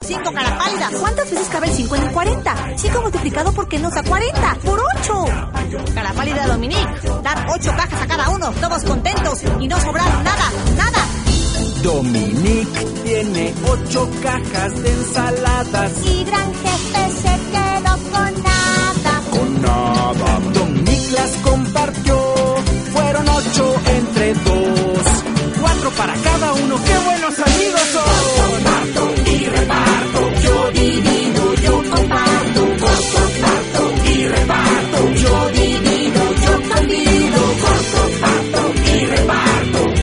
5, cara pálida. ¿Cuántas veces cabe el 5 en el 40? 5 multiplicado por qué nos da 40. ¡Por 8! Cara pálida, Dominique. Dar 8 cajas a cada uno, todos contentos y no sobrar nada, nada. Dominique tiene 8 cajas de ensaladas. Y gran jefe se quedó con nada.